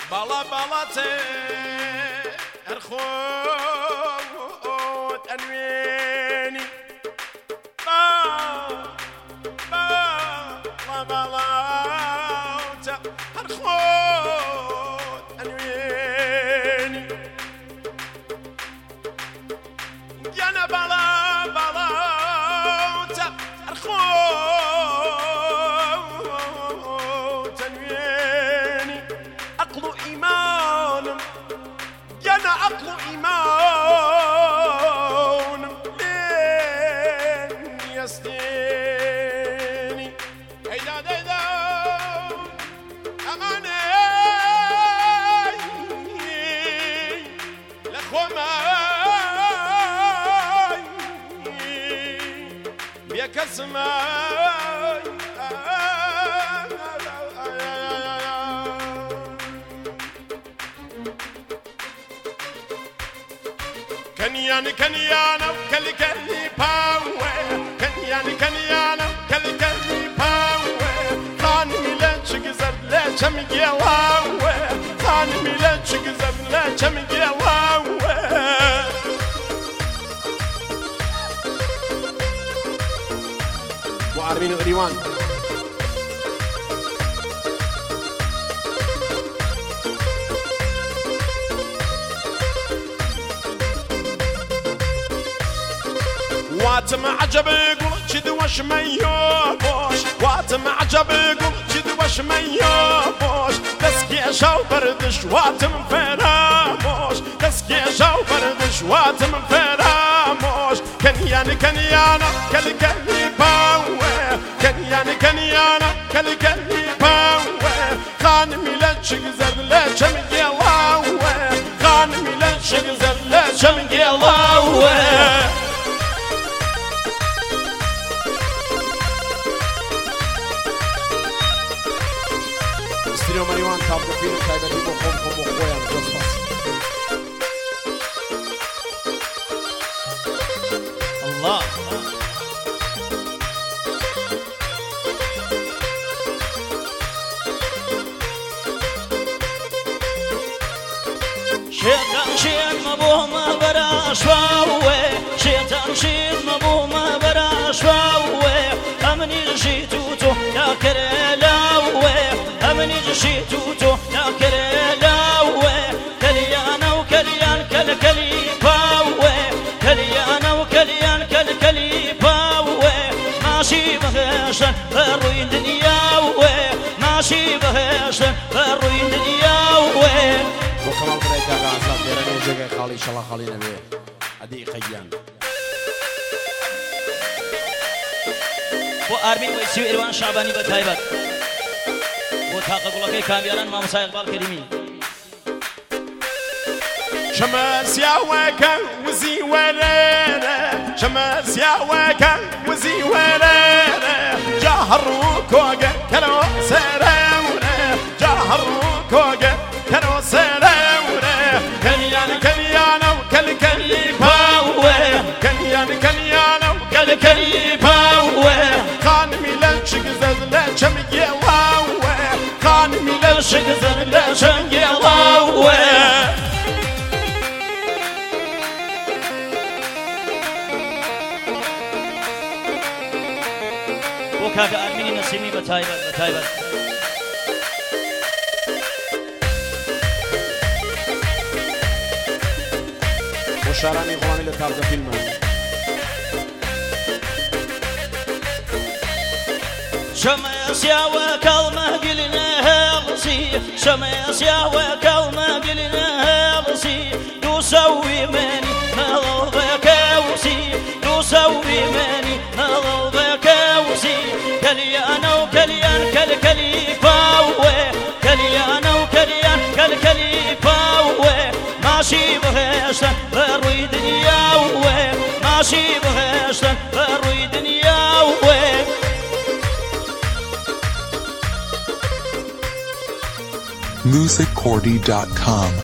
بالا باڵاتێ هەرخۆت ئەنوێنی باڵاوتە هەرخۆت ئەنوێنی گیانە باڵا باڵاوتە هەرخۆت ئەنوێنی عقل و ئیمانم گیانە عقل و ئیمانم لێن نیەستێنی هەیدا دەیدا ئەمانەی لە خۆمای بێکەسمای كنيان كنيانا وكل كلي باوي كنيان كنيانا وكل كلي باوي خاني ميلاد شقزر لا شم يلاوي خاني ميلاد شقزر لا شم يلاوي وعربين غريوان واتم عجب يقول جد وش ما يبوش واتم عجب يقول جد وش ما يبوش تسكي شاو بردش واتم فراموش تسكي شاو بردش واتم فراموش كنيان كنيانا كل كلي باوي كنيان كنيانا كل كلي باوي خان ميلاد شقزر لا شم يلاوي خان ميلاد شقزر لا شم يلاوي استريو مريوان تابدو فيلم تايبتي بخوم وخويا مجوز الله شيطان شيط مبوه ما برا شواوي شيطان شيط مبوه ما برا شواوي أمني جيتوتو يا كرلاوي أمني جيتوتو يا كرلاوي كليانا وكليان كلكلي باوي كليانا وكليان كلكلي باوي ماشي بهشن بروين دنياوي ماشي بهشن بروين دنياوي وكمان بريكا عزاب ديراني وجيكا خالي شلا خالي نبي أدي قيان وآرمين ويسيو إروان شعباني بتايبت وتحقق لك كاميران ما مسايق بالكريمي شمس يا وكا وزي وريرة شمس يا وكا وزي وريرة جهر وكوغا كانوا سراورة جهر وكوغا كانوا سراورة كنيان كنيانا وكل كلي باوي كنيان كنيانا وكل كلي باوي خان ميلاد شقزر لا شم يلاوي خان ميلاد شقزر لا شم يلاوي وكاك آرميني نسيمي بتايبت وشاراني غلامي لتابدو فيلم شمس يا وكلمة قلنا هالصي شمس يا وكلمة قلنا هالصي تسوي مني نظرك وسي تسوي مني نظرك وسي كليانا وكليان كلكلي باوي كليانا وكليان كلكلي باوي ماشي بهشتن بروي دنياوي ماشي بهشتن بروي دنياوي musiccordy.com